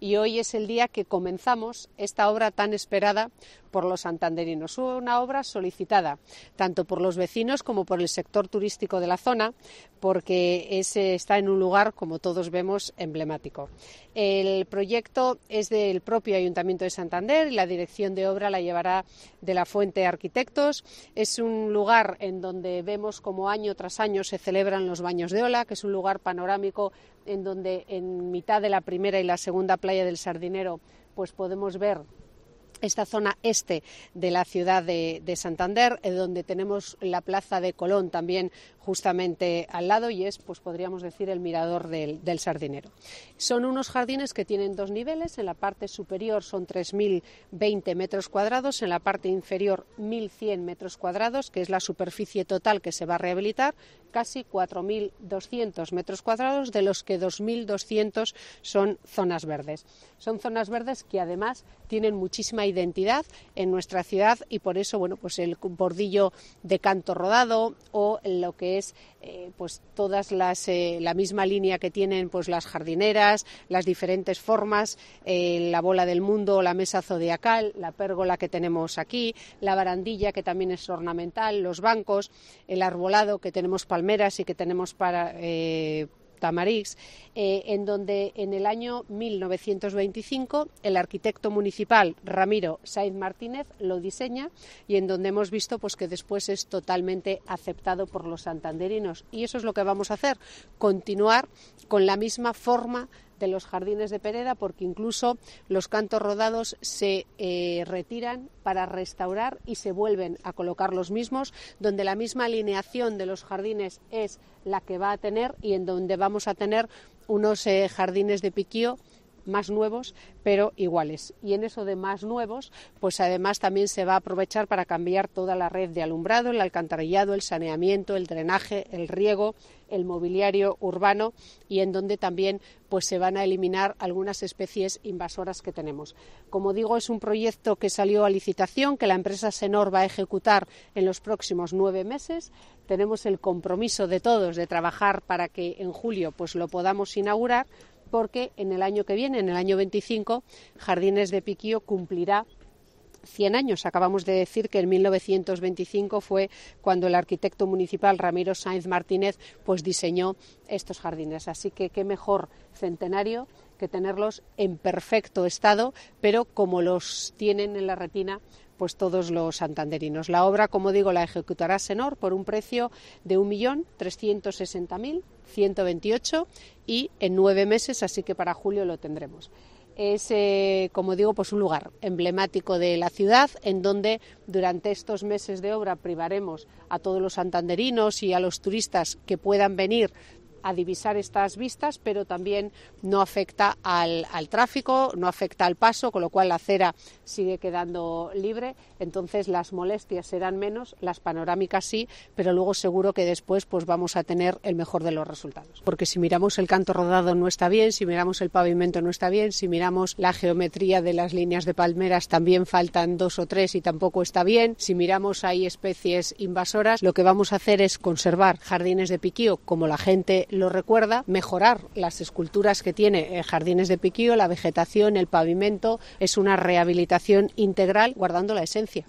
y hoy es el día que comenzamos esta obra tan esperada por los santanderinos. Una obra solicitada tanto por los vecinos como por el sector turístico de la zona, porque está en un lugar, como todos vemos, emblemático. El proyecto es del propio Ayuntamiento de Santander y la dirección de obra la llevará de la Fuente Arquitectos. Es un lugar en donde vemos como año tras año se celebran los baños de ola, que es un lugar panorámico en donde en mitad de la primera y la segunda playa del Sardinero pues podemos ver esta zona este de la ciudad de Santander, donde tenemos la plaza de Colón también justamente al lado, y es, pues podríamos decir, el mirador del Sardinero. Son unos jardines que tienen dos niveles. En la parte superior son 3.020 metros cuadrados, en la parte inferior 1.100 metros cuadrados, que es la superficie total que se va a rehabilitar, casi 4.200 metros cuadrados, de los que 2.200 son zonas verdes. Son zonas verdes que además tienen muchísima identidad en nuestra ciudad, y por eso, bueno, pues el bordillo de canto rodado o lo que es pues todas la misma línea que tienen pues las jardineras, las diferentes formas, la bola del mundo, la mesa zodiacal, la pérgola que tenemos aquí, la barandilla que también es ornamental, los bancos, el arbolado que tenemos palmeras y que tenemos para tamarix, en donde en el año 1925 el arquitecto municipal Ramiro Sáenz Martínez lo diseña, y en donde hemos visto pues que después es totalmente aceptado por los santanderinos, y eso es lo que vamos a hacer, continuar con la misma forma de los jardines de Pereda, porque incluso los cantos rodados se retiran para restaurar y se vuelven a colocar los mismos, donde la misma alineación de los jardines es la que va a tener, y en donde vamos a tener unos jardines de piquío más nuevos pero iguales. Y en eso de más nuevos, pues además también se va a aprovechar para cambiar toda la red de alumbrado, el alcantarillado, el saneamiento, el drenaje, el riego, el mobiliario urbano, y en donde también pues se van a eliminar algunas especies invasoras que tenemos. Como digo, es un proyecto que salió a licitación, que la empresa Senor va a ejecutar en los próximos 9 meses. Tenemos el compromiso de todos de trabajar para que en julio pues lo podamos inaugurar, porque en el año que viene, en el año 25, Jardines de Piquío cumplirá 100 años. Acabamos de decir que en 1925 fue cuando el arquitecto municipal Ramiro Sáenz Martínez pues diseñó estos jardines. Así que qué mejor centenario que tenerlos en perfecto estado, pero como los tienen en la retina pues todos los santanderinos. La obra, como digo, la ejecutará Senor por un precio de 1.360.128 y en 9 meses, así que para julio lo tendremos. Es, como digo, pues un lugar emblemático de la ciudad, en donde durante estos meses de obra privaremos a todos los santanderinos y a los turistas que puedan venir a divisar estas vistas, pero también no afecta al tráfico, no afecta al paso, con lo cual la acera sigue quedando libre. Entonces las molestias serán menos, las panorámicas sí, pero luego seguro que después pues vamos a tener el mejor de los resultados. Porque si miramos el canto rodado no está bien, si miramos el pavimento no está bien, si miramos la geometría de las líneas de palmeras también faltan 2 o 3 y tampoco está bien, si miramos hay especies invasoras, lo que vamos a hacer es conservar Jardines de Piquío como la gente lo recuerda, mejorar las esculturas que tiene Jardines de Piquío, la vegetación, el pavimento. Es una rehabilitación integral guardando la esencia.